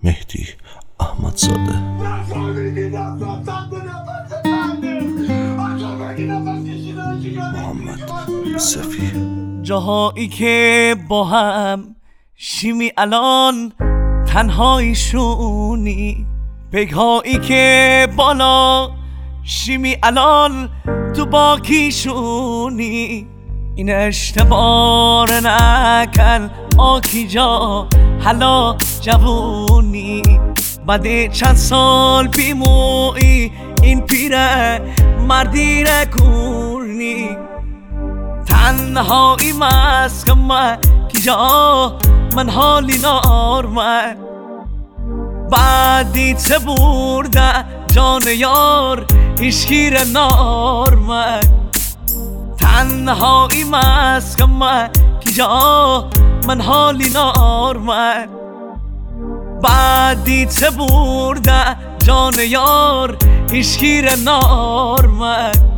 مهدی احمدزاده. محمد یوسفی. جاهایی که با هم شیمی الان تنهایشونی، بگهایی که بالا شیمی الان تو باکیشونی. این اشتبار نکن آکی جا حالا جوونی، بعد چند سال بیموی این پیره مردی نکونی. تنهایی مسکم کی جا من حالی نارمه، بعدی چه برده جان یار ایشگیر نارمه. تنهایی مسکم کی جا من حالی نارمه، بعدی چه برده جان یار ایشگیر نارمه.